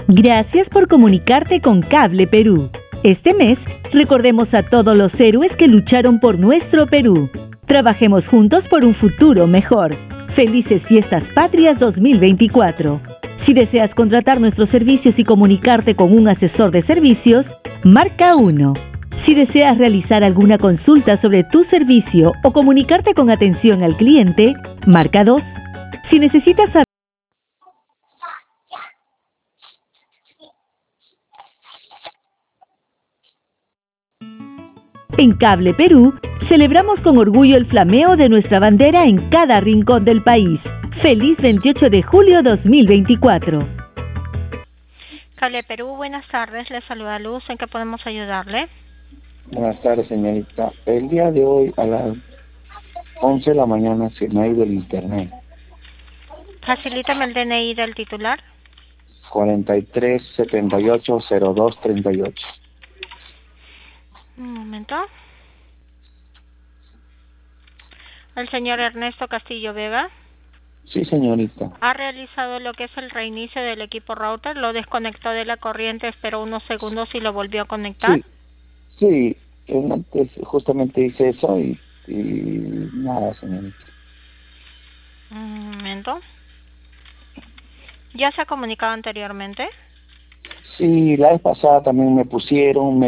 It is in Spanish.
Gracias por comunicarte con Cable Perú. Este mes, recordemos a todos los héroes que lucharon por nuestro Perú. Trabajemos juntos por un futuro mejor. Felices Fiestas Patrias 2024. Si deseas contratar nuestros servicios y comunicarte con un asesor de servicios, marca 1. Si deseas realizar alguna consulta sobre tu servicio o comunicarte con atención al cliente, marca 2. Si necesitas saber en Cable Perú, celebramos con orgullo el flameo de nuestra bandera en cada rincón del país. ¡Feliz 28 de julio 2024! Cable Perú, buenas tardes. Le saluda Luz. ¿En qué podemos ayudarle? Buenas tardes, señorita. El día de hoy a las 11 de la mañana se me ha ido el internet. Facilítame el DNI del titular. 43780238. Un momento. El señor Ernesto Castillo Vega. Sí, señorita. Ha realizado lo que es el reinicio del equipo router, lo desconectó de la corriente, esperó unos segundos y lo volvió a conectar. Sí, antes justamente hice eso y nada, señorita. Un momento. ¿Ya se ha comunicado anteriormente? Sí, la vez pasada también me pusieron,